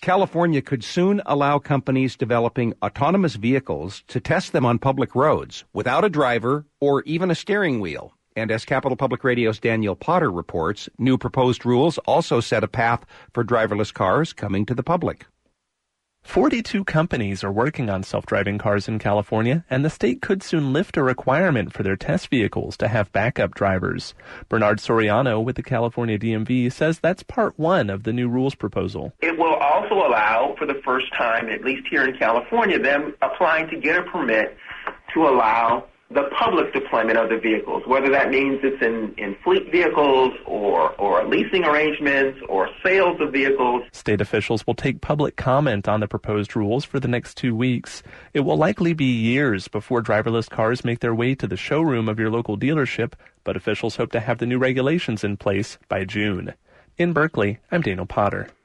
California could soon allow companies developing autonomous vehicles to test them on public roads without a driver or even a steering wheel. And as Capital Public Radio's Daniel Potter reports, new proposed rules also set a path for driverless cars coming to the public. 42 companies are working on self-driving cars in California, and the state could soon lift a requirement for their test vehicles to have backup drivers. Bernard Soriano with the California DMV says that's part one of the new rules proposal. It will also allow, for the first time, at least here in California, them applying to get a permit to allow the public deployment of the vehicles, whether that means it's in fleet vehicles or leasing arrangements or sales of vehicles. State officials will take public comment on the proposed rules for the next 2 weeks. It will likely be years before driverless cars make their way to the showroom of your local dealership, but officials hope to have the new regulations in place by June. In Berkeley, I'm Daniel Potter.